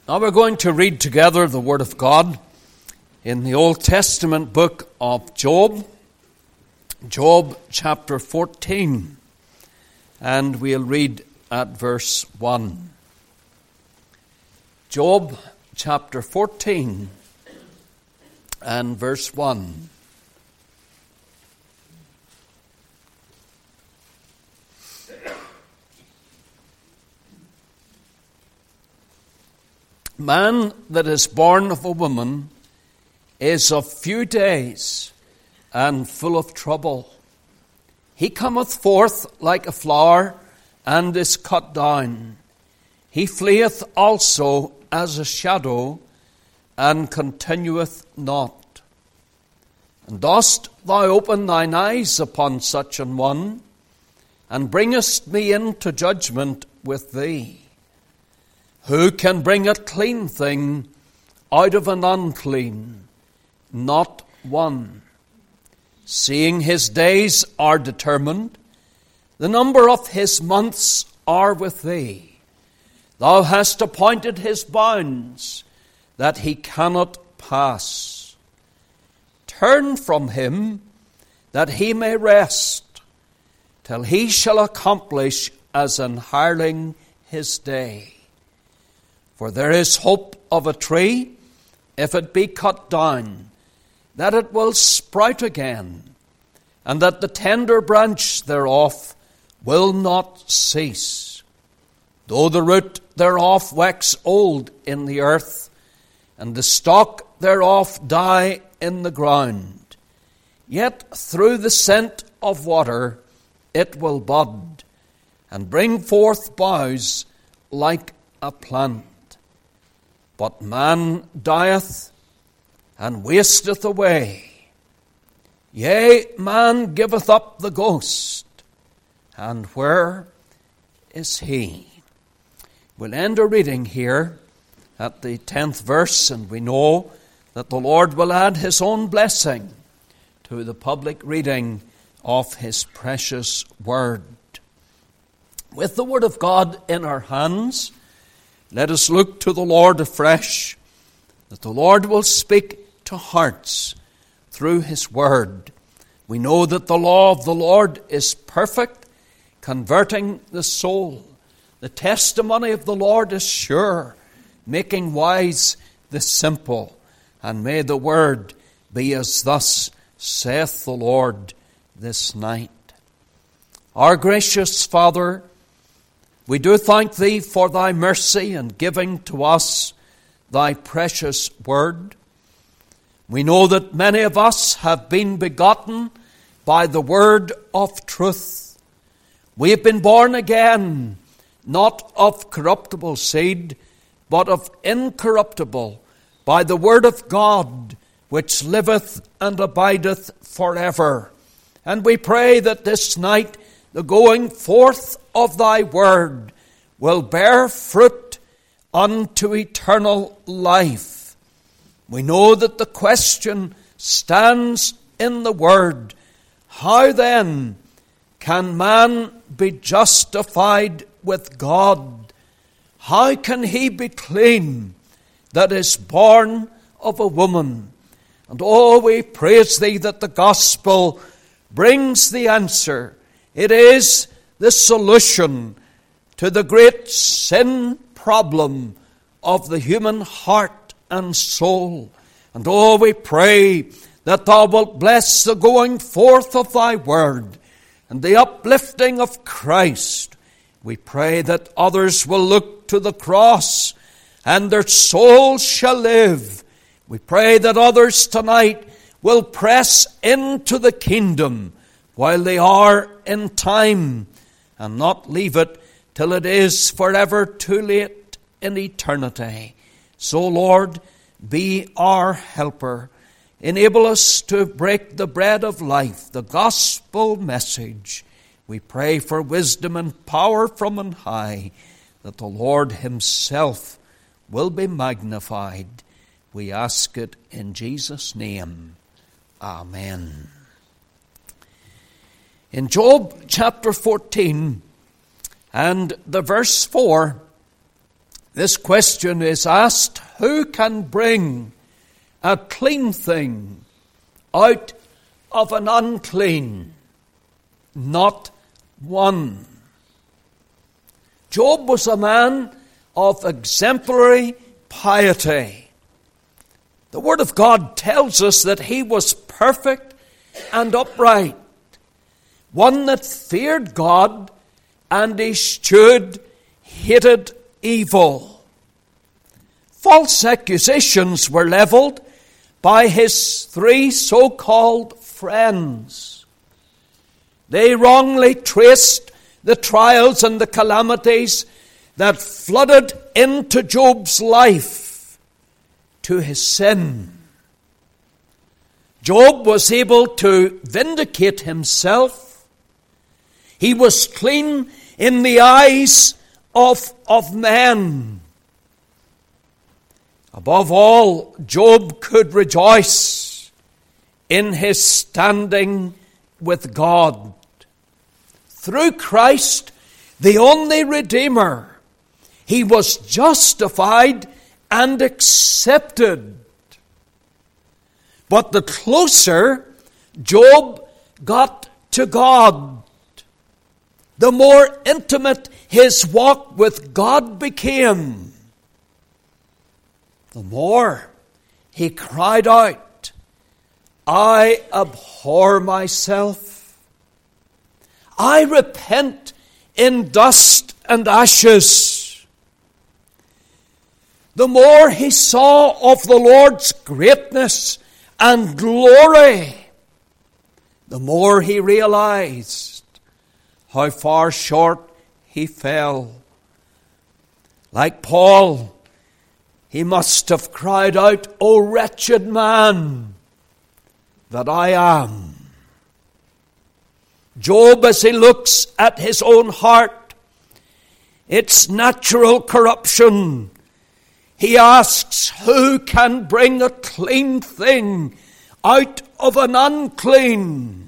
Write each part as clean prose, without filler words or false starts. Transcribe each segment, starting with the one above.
Now we're going to read together the Word of God in the Old Testament book of Job, Job chapter 14, and we'll read at verse 1. Job chapter 14 and verse 1. Man that is born of a woman is of few days and full of trouble. He cometh forth like a flower and is cut down. He fleeth also as a shadow and continueth not. And dost thou open thine eyes upon such an one, and bringest me into judgment with thee? Who can bring a clean thing out of an unclean? Not one. Seeing his days are determined, the number of his months are with thee. Thou hast appointed his bounds, that he cannot pass. Turn from him, that he may rest, till he shall accomplish as an hireling his day. For there is hope of a tree, if it be cut down, that it will sprout again, and that the tender branch thereof will not cease. Though the root thereof wax old in the earth, and the stalk thereof die in the ground, yet through the scent of water it will bud, and bring forth boughs like a plant. But man dieth and wasteth away. Yea, man giveth up the ghost, and where is he? We'll end our reading here at the 10th verse, and we know that the Lord will add his own blessing to the public reading of his precious word. With the word of God in our hands, let us look to the Lord afresh, that the Lord will speak to hearts through his word. We know that the law of the Lord is perfect, converting the soul. The testimony of the Lord is sure, making wise the simple. And may the word be as thus saith the Lord this night. Our gracious Father, we do thank thee for thy mercy in giving to us thy precious word. We know that many of us have been begotten by the word of truth. We have been born again, not of corruptible seed, but of incorruptible, by the word of God, which liveth and abideth forever. And we pray that this night the going forth of thy word will bear fruit unto eternal life. We know that the question stands in the word: how then can man be justified with God? How can he be clean that is born of a woman? And oh, we praise thee that the gospel brings the answer. It is the solution to the great sin problem of the human heart and soul. And oh, we pray that thou wilt bless the going forth of thy word and the uplifting of Christ. We pray that others will look to the cross and their souls shall live. We pray that others tonight will press into the kingdom while they are in time, and not leave it till it is forever too late in eternity. So, Lord, be our helper. Enable us to break the bread of life, the gospel message. We pray for wisdom and power from on high, that the Lord himself will be magnified. We ask it in Jesus' name. Amen. In Job chapter 14 and the verse 4, this question is asked, who can bring a clean thing out of an unclean? Not one. Job was a man of exemplary piety. The Word of God tells us that he was perfect and upright, one that feared God and eschewed, hated evil. False accusations were leveled by his three so-called friends. They wrongly traced the trials and the calamities that flooded into Job's life to his sin. Job was able to vindicate himself. He was clean in the eyes of men. Above all, Job could rejoice in his standing with God. Through Christ, the only Redeemer, he was justified and accepted. But the closer Job got to God, the more intimate his walk with God became, the more he cried out, I abhor myself. I repent in dust and ashes. The more he saw of the Lord's greatness and glory, the more he realized how far short he fell. Like Paul, he must have cried out, O wretched man that I am. Job, as he looks at his own heart, its natural corruption, he asks, who can bring a clean thing out of an unclean?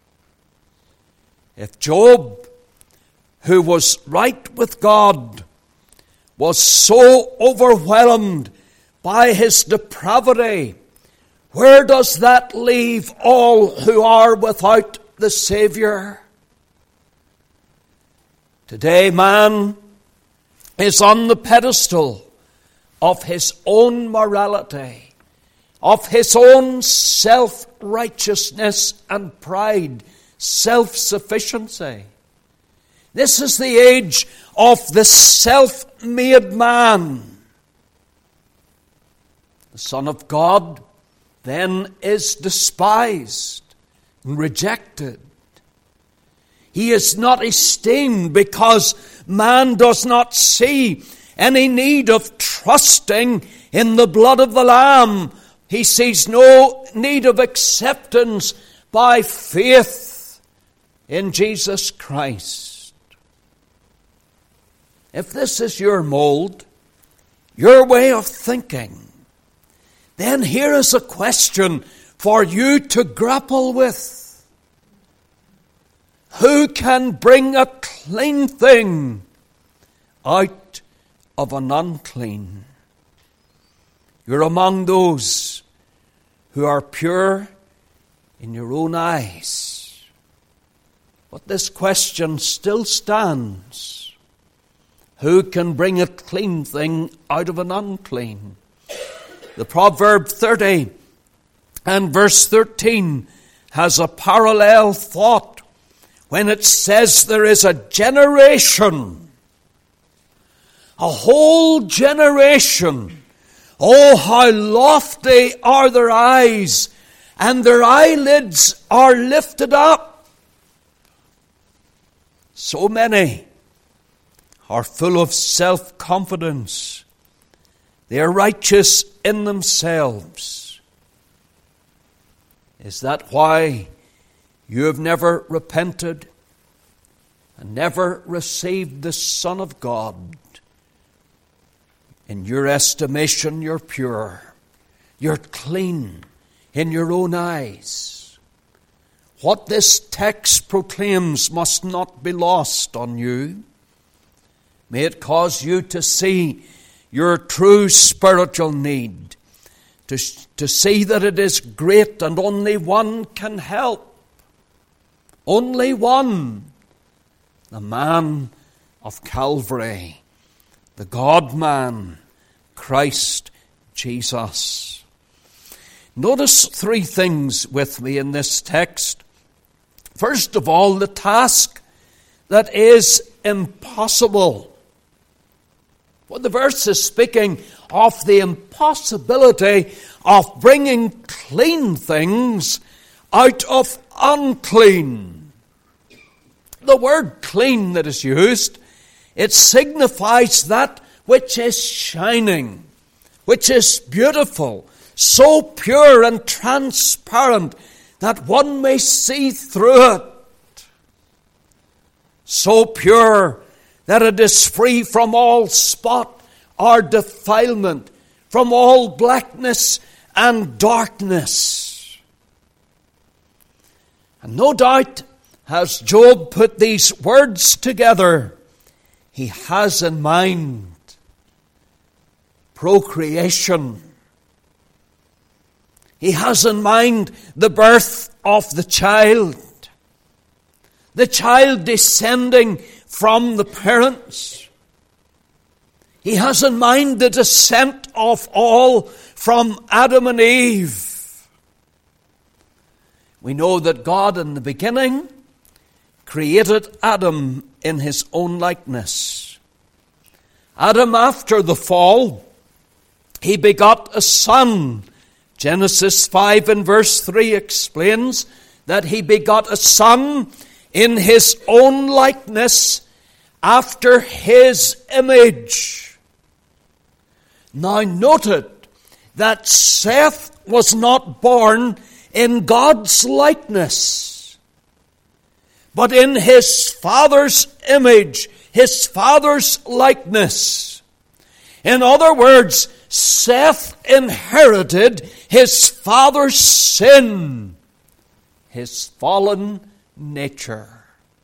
If Job, who was right with God, was so overwhelmed by his depravity, where does that leave all who are without the Savior? Today, man is on the pedestal of his own morality, of his own self-righteousness and pride, self-sufficiency. This is the age of the self-made man. The Son of God then is despised and rejected. He is not esteemed because man does not see any need of trusting in the blood of the Lamb. He sees no need of acceptance by faith in Jesus Christ. If this is your mold, your way of thinking, then here is a question for you to grapple with. Who can bring a clean thing out of an unclean? You're among those who are pure in your own eyes. But this question still stands. Who can bring a clean thing out of an unclean? The Proverb 30 and verse 13 has a parallel thought when it says there is a generation, a whole generation. Oh, how lofty are their eyes, and their eyelids are lifted up. So many are full of self-confidence. They are righteous in themselves. Is that why you have never repented and never received the Son of God? In your estimation, you're pure. You're clean in your own eyes. What this text proclaims must not be lost on you. May it cause you to see your true spiritual need, to see that it is great and only one can help. Only one. The man of Calvary, the God-man, Christ Jesus. Notice three things with me in this text. First of all, the task that is impossible. Well, the verse is speaking of the impossibility of bringing clean things out of unclean. The word clean that is used, it signifies that which is shining, which is beautiful, so pure and transparent that one may see through it. So pure that it is free from all spot or defilement, from all blackness and darkness. And no doubt, as Job put these words together, he has in mind procreation. He has in mind the birth of the child descending from the parents. He has in mind the descent of all from Adam and Eve. We know that God in the beginning created Adam in his own likeness. Adam, after the fall, he begot a son. Genesis 5 and verse 3 explains that he begot a son in his own likeness, after his image. Now note it, that Seth was not born in God's likeness, but in his father's image, his father's likeness. In other words, Seth inherited his father's sin, his fallen nature.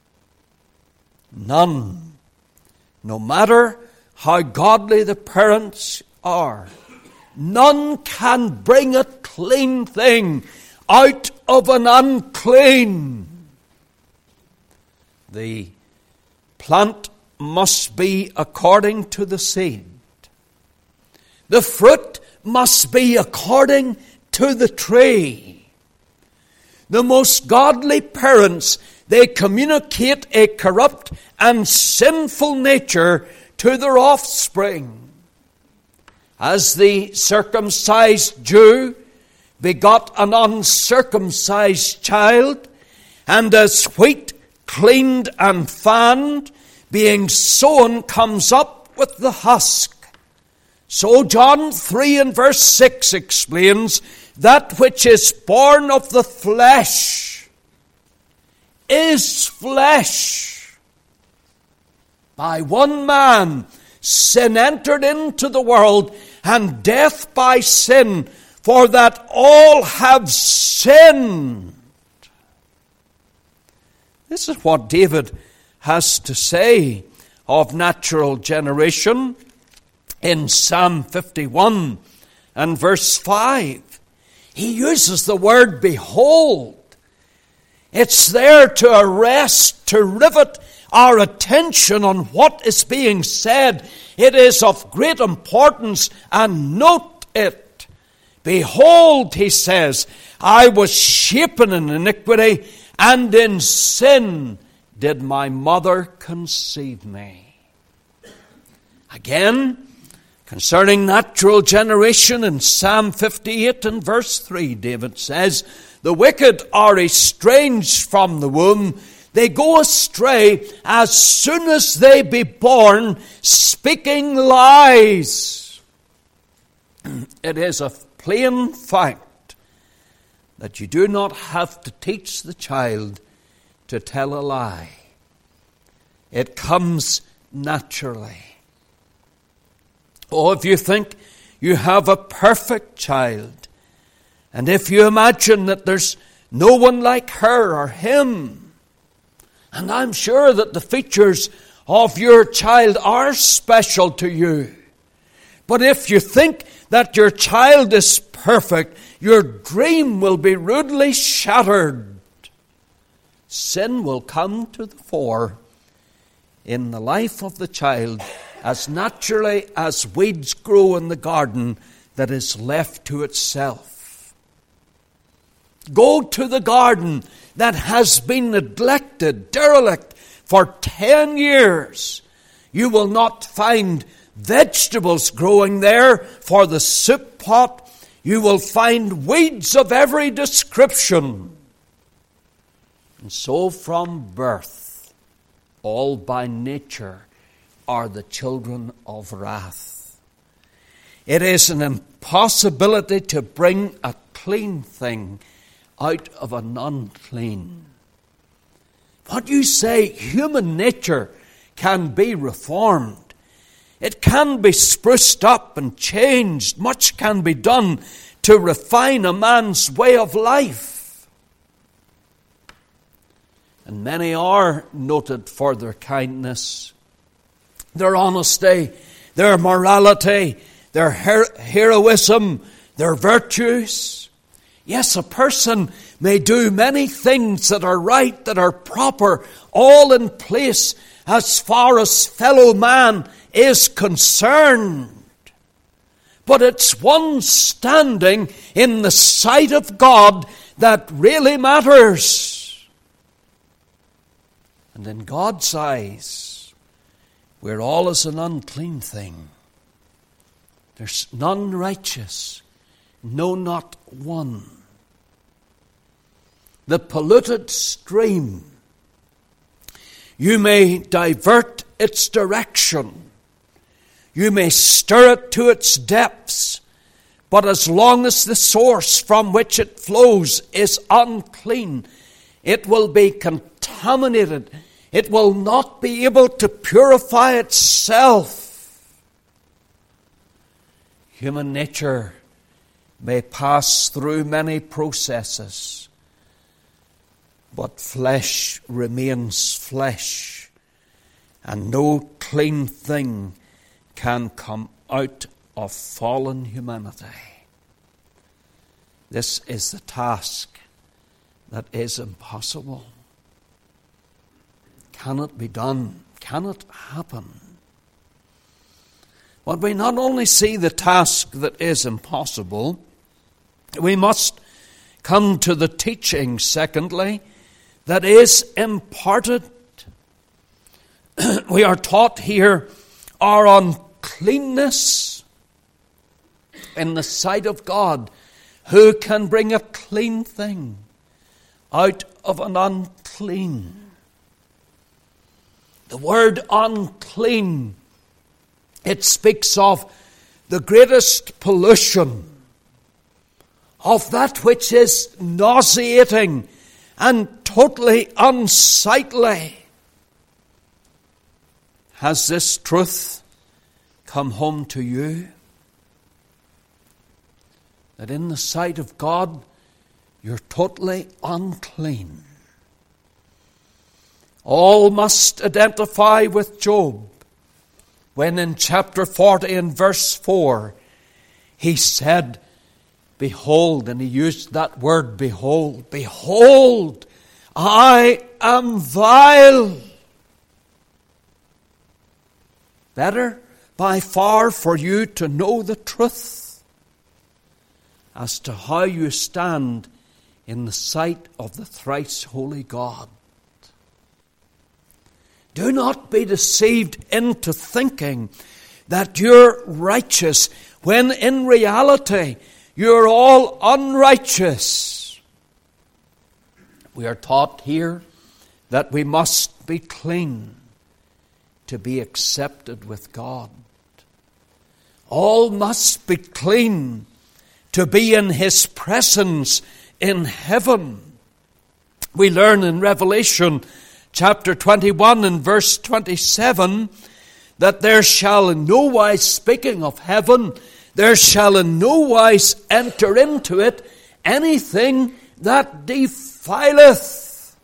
None, no matter how godly the parents are, none can bring a clean thing out of an unclean. The plant must be according to the seed. The fruit must be according to the tree. The most godly parents, they communicate a corrupt and sinful nature to their offspring. As the circumcised Jew begot an uncircumcised child, and as wheat cleaned and fanned, being sown, comes up with the husk, so John 3 and verse 6 explains, that which is born of the flesh is flesh. By one man sin entered into the world, and death by sin, for that all have sinned. This is what David has to say of natural generation in Psalm 51 and verse 5. He uses the word behold. It's there to arrest, to rivet our attention on what is being said. It is of great importance, and note it. Behold, he says, I was shapen in iniquity, and in sin did my mother conceive me. Again, concerning natural generation in Psalm 58 and verse 3, David says, the wicked are estranged from the womb. They go astray as soon as they be born, speaking lies. It is a plain fact that you do not have to teach the child to tell a lie. It comes naturally. Oh, if you think you have a perfect child, and if you imagine that there's no one like her or him, and I'm sure that the features of your child are special to you, But if you think that your child is perfect, your dream will be rudely shattered. Sin will come to the fore in the life of the child as naturally as weeds grow in the garden that is left to itself. Go to the garden that has been neglected, derelict for 10 years. You will not find vegetables growing there for the soup pot. You will find weeds of every description. And so from birth, all by nature are the children of wrath. It is an impossibility to bring a clean thing out of an unclean. What you say, human nature can be reformed. It can be spruced up and changed. Much can be done to refine a man's way of life. And many are noted for their kindness, their honesty, their morality, their heroism, their virtues. Yes, a person may do many things that are right, that are proper, all in place as far as fellow man is concerned. But it's one standing in the sight of God that really matters. And in God's eyes, we're all as an unclean thing. There's none righteous, no, not one. The polluted stream, you may divert its direction. You may stir it to its depths. But as long as the source from which it flows is unclean, it will be contaminated. It will not be able to purify itself. Human nature may pass through many processes, but flesh remains flesh, and no clean thing can come out of fallen humanity. This is the task that is impossible. Can it be done? Can it happen? But we not only see the task that is impossible, we must come to the teaching, secondly, that is imparted. We are taught here our uncleanness in the sight of God. Who can bring a clean thing out of an unclean? The word unclean, it speaks of the greatest pollution, of that which is nauseating and totally unsightly. Has this truth come home to you? That in the sight of God, you're totally unclean. All must identify with Job when in chapter 40 and verse 4, he said, behold, and he used that word, behold, behold, I am vile. Better by far for you to know the truth as to how you stand in the sight of the thrice holy God. Do not be deceived into thinking that you're righteous when in reality you're all unrighteous. We are taught here that we must be clean to be accepted with God. All must be clean to be in His presence in heaven. We learn in Revelation chapter 21 and verse 27 that there shall in no wise, speaking of heaven, there shall in no wise enter into it anything that defileth.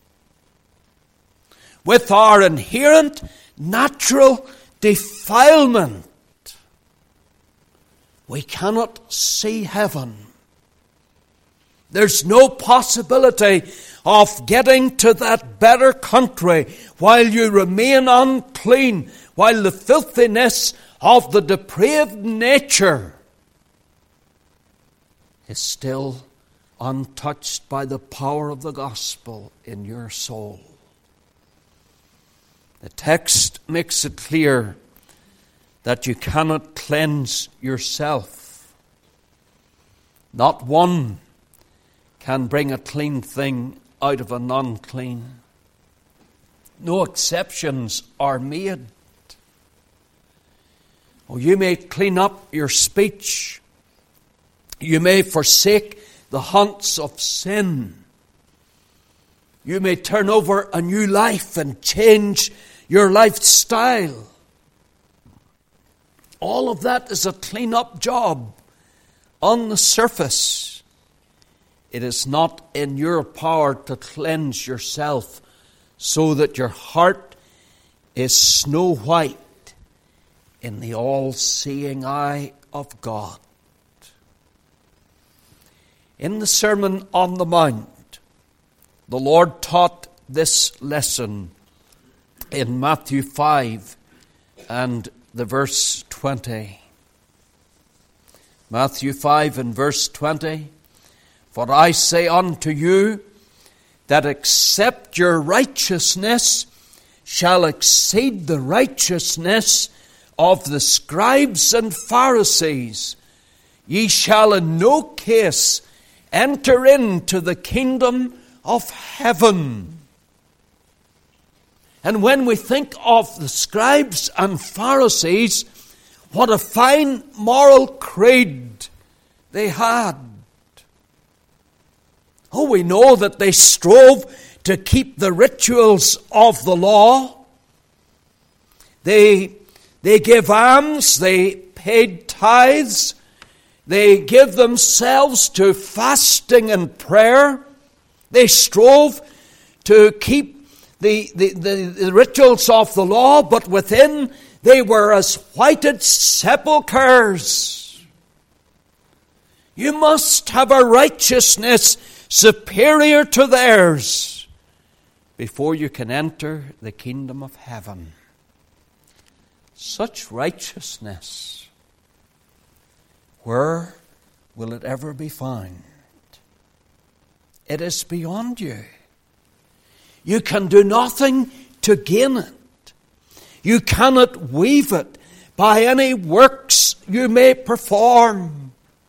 With our inherent natural defilement, we cannot see heaven. There's no possibility of getting to that better country while you remain unclean, while the filthiness of the depraved nature is still untouched by the power of the gospel in your soul. The text makes it clear that you cannot cleanse yourself. Not one can bring a clean thing out of an unclean. No exceptions are made. Oh, you may clean up your speech. You may forsake the haunts of sin. You may turn over a new life and change your lifestyle. All of that is a clean-up job on the surface. It is not in your power to cleanse yourself so that your heart is snow white in the all-seeing eye of God. In the Sermon on the Mount, the Lord taught this lesson in Matthew 5 and the verse 20. Matthew 5 and verse 20. For I say unto you, that except your righteousness shall exceed the righteousness of the scribes and Pharisees, ye shall in no case enter into the kingdom of heaven. And when we think of the scribes and Pharisees, what a fine moral creed they had. Oh, we know that they strove to keep the rituals of the law. They gave alms, they paid tithes, they gave themselves to fasting and prayer. They strove to keep the rituals of the law, but within they were as whited sepulchres. You must have a righteousness superior to theirs before you can enter the kingdom of heaven. Such righteousness, where will it ever be found? It is beyond you. You can do nothing to gain it. You cannot weave it by any works you may perform.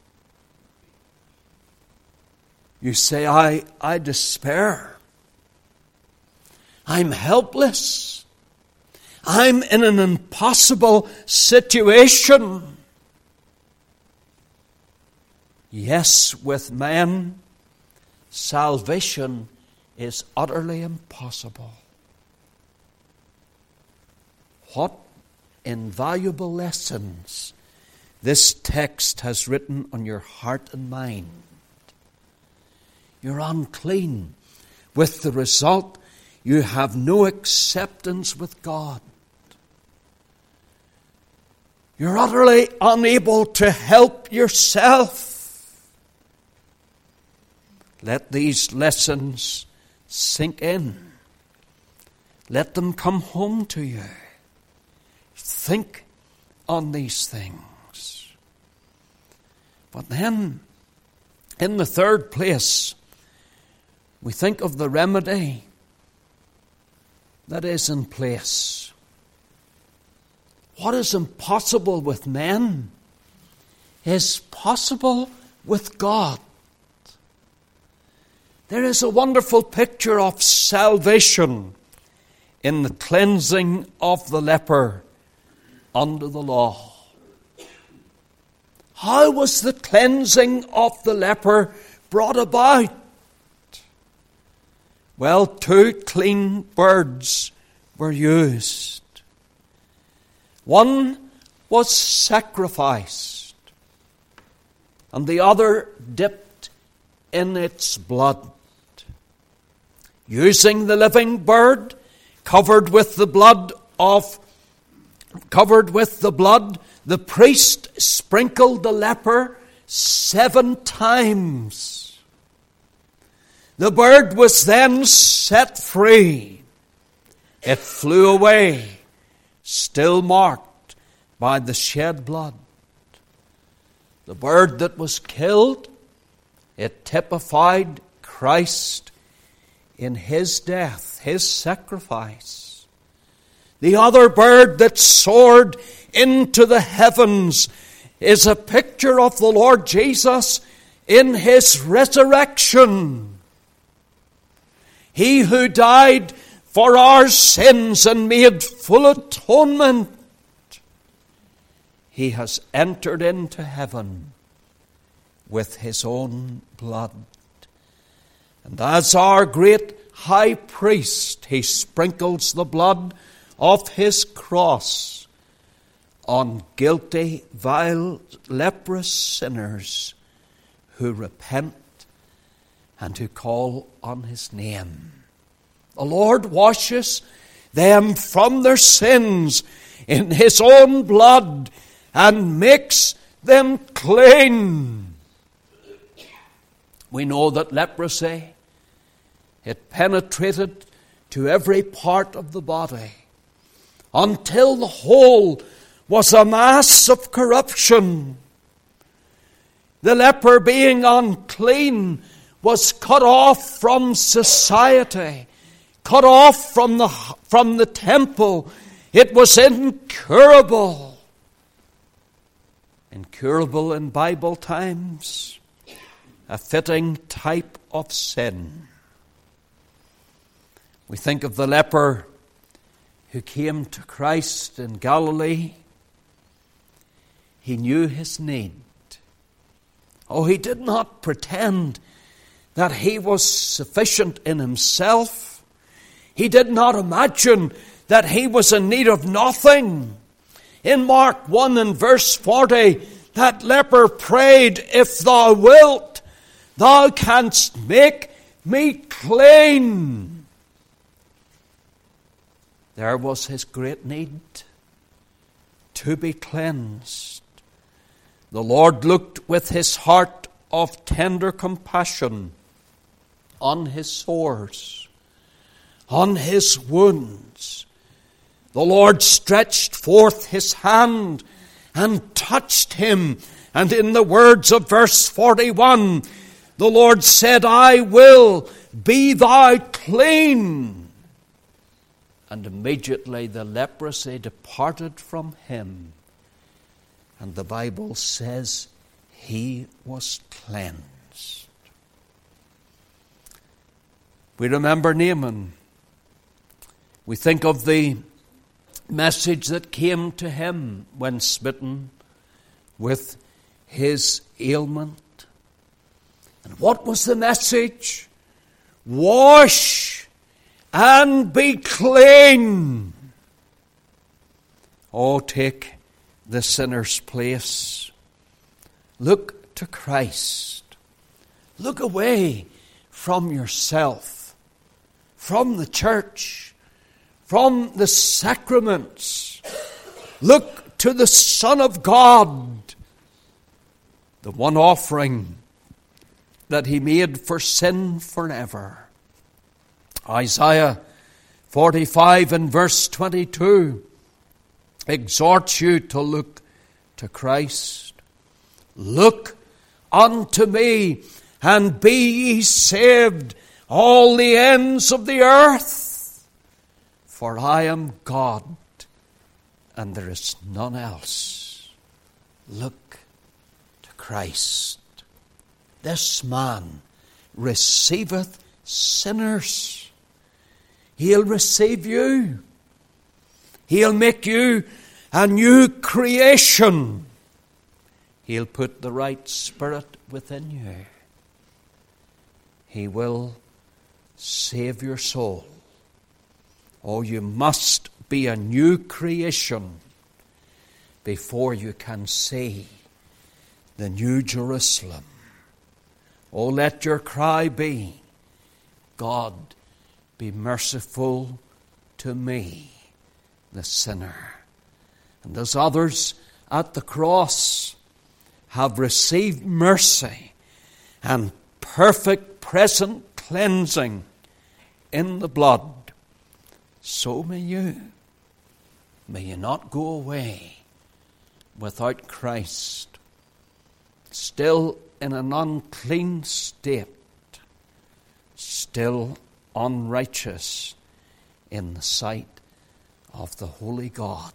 You say, I despair. I'm helpless. I'm in an impossible situation. Yes, with man, salvation is utterly impossible. What invaluable lessons this text has written on your heart and mind. You're unclean, with the result you have no acceptance with God. You're utterly unable to help yourself. Let these lessons sink in. Let them come home to you. Think on these things. But then, in the third place, we think of the remedy that is in place. What is impossible with men is possible with God. There is a wonderful picture of salvation in the cleansing of the leper under the law. How was the cleansing of the leper brought about? Well, 2 clean birds were used. One was sacrificed, and the other dipped in its blood. Using the living bird covered with the blood of covered with the blood, the priest sprinkled the leper 7 times. The bird was then set free. It flew away, still marked by the shed blood. The bird that was killed, it typified Christ in his death, his sacrifice. The other bird that soared into the heavens is a picture of the Lord Jesus in his resurrection. He who died for our sins and made full atonement, he has entered into heaven with his own blood. And as our great high priest, he sprinkles the blood of his cross on guilty, vile, leprous sinners who repent and who call on his name. The Lord washes them from their sins in his own blood and makes them clean. We know that leprosy, it penetrated to every part of the body until the whole was a mass of corruption. The leper, being unclean, was cut off from society, cut off from the temple. It was incurable. Incurable in Bible times, a fitting type of sin. We think of the leper who came to Christ in Galilee. He knew his need. Oh, he did not pretend that he was sufficient in himself. He did not imagine that he was in need of nothing. In Mark 1 and verse 40, that leper prayed, "If thou wilt, thou canst make me clean." There was his great need, to be cleansed. The Lord looked with his heart of tender compassion on his sores, on his wounds. The Lord stretched forth his hand and touched him. And in the words of verse 41, the Lord said, "I will be thou clean." And immediately the leprosy departed from him. And the Bible says he was cleansed. We remember Naaman. We think of the message that came to him when smitten with his ailment. And what was the message? Wash and be clean. Oh, take the sinner's place. Look to Christ. Look away from yourself, from the church, from the sacraments. Look to the Son of God, the one offering that he made for sin forever. Isaiah 45 and verse 22 exhorts you to look to Christ. Look unto me, and be ye saved, all the ends of the earth. For I am God, and there is none else. Look to Christ. This man receiveth sinners. He'll receive you. He'll make you a new creation. He'll put the right spirit within you. He will save your soul. Oh, you must be a new creation before you can see the new Jerusalem. Oh, let your cry be, God, be merciful to me, the sinner. And as others at the cross have received mercy and perfect present cleansing in the blood, so may you. May you not go away without Christ, still in an unclean state, still unrighteous in the sight of the holy God.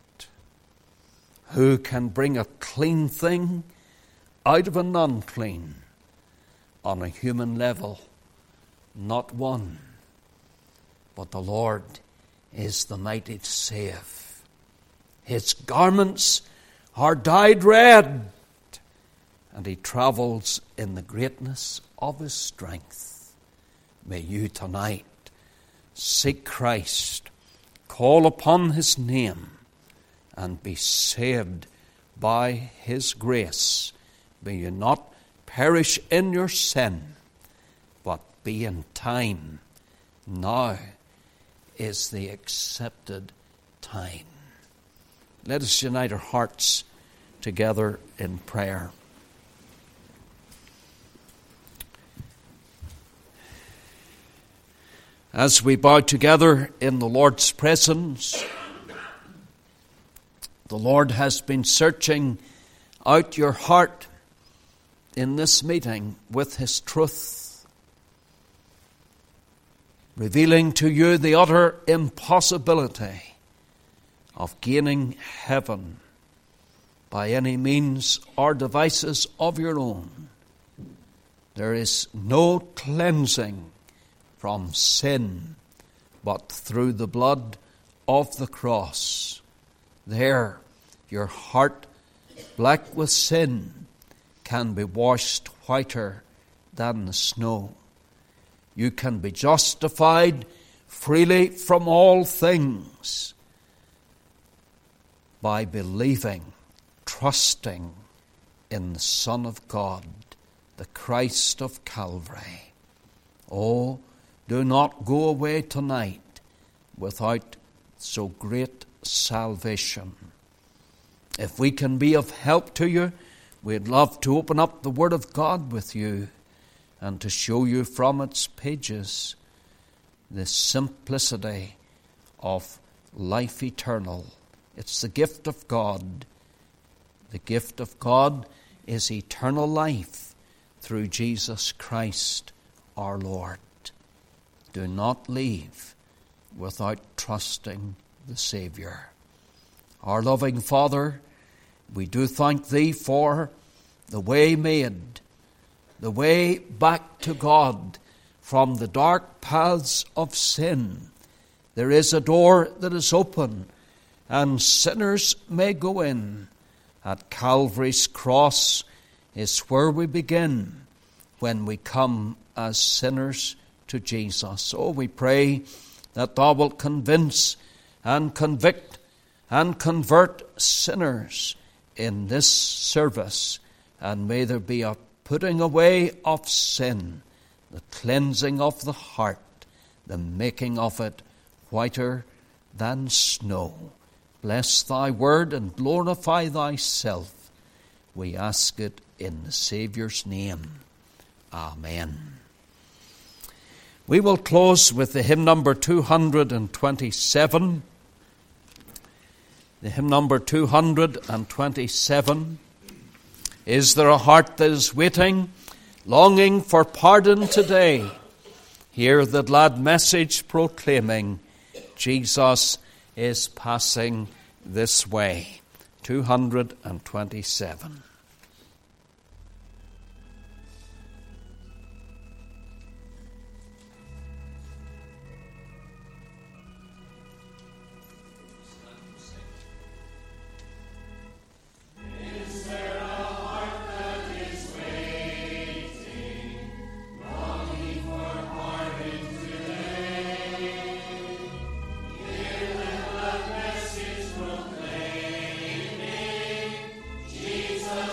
Who can bring a clean thing out of an unclean on a human level? Not one. But the Lord is the mighty to save. His garments are dyed red, and he travels in the greatness of his strength. May you tonight seek Christ, call upon his name, and be saved by his grace. May you not perish in your sin, but be in time. Now is the accepted time. Let us unite our hearts together in prayer. As we bow together in the Lord's presence, the Lord has been searching out your heart in this meeting with his truth, revealing to you the utter impossibility of gaining heaven by any means or devices of your own. There is no cleansing from sin but through the blood of the cross. There, your heart, black with sin, can be washed whiter than the snow. You can be justified freely from all things by believing, trusting in the Son of God, the Christ of Calvary. Oh, do not go away tonight without so great salvation. If we can be of help to you, we'd love to open up the Word of God with you and to show you from its pages the simplicity of life eternal. It's the gift of God. The gift of God is eternal life through Jesus Christ our Lord. Do not leave without trusting the Savior. Our loving Father, we do thank Thee for the way made, the way back to God from the dark paths of sin. There is a door that is open, and sinners may go in. At Calvary's cross is where we begin when we come as sinners to Jesus. Oh, we pray that Thou wilt convince and convict and convert sinners in this service, and may there be a putting away of sin, the cleansing of the heart, the making of it whiter than snow. Bless Thy word and glorify Thyself. We ask it in the Saviour's name. Amen. We will close with the hymn number 227. The hymn number 227. Is there a heart that is waiting, longing for pardon today? Hear the glad message proclaiming, Jesus is passing this way. 227. Jesus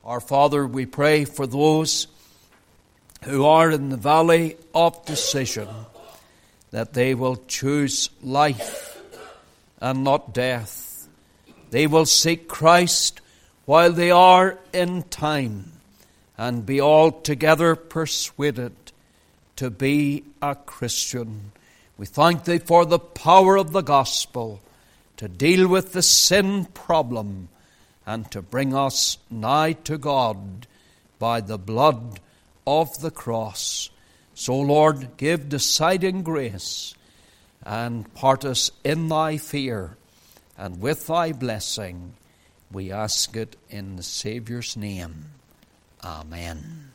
Our Father, we pray for those who are in the valley of decision, that they will choose life and not death. They will seek Christ while they are in time and be altogether persuaded to be a Christian. We thank Thee for the power of the gospel to deal with the sin problem and to bring us nigh to God by the blood of the cross. So, Lord, give deciding grace and part us in Thy fear and with Thy blessing. We ask it in the Saviour's name. Amen.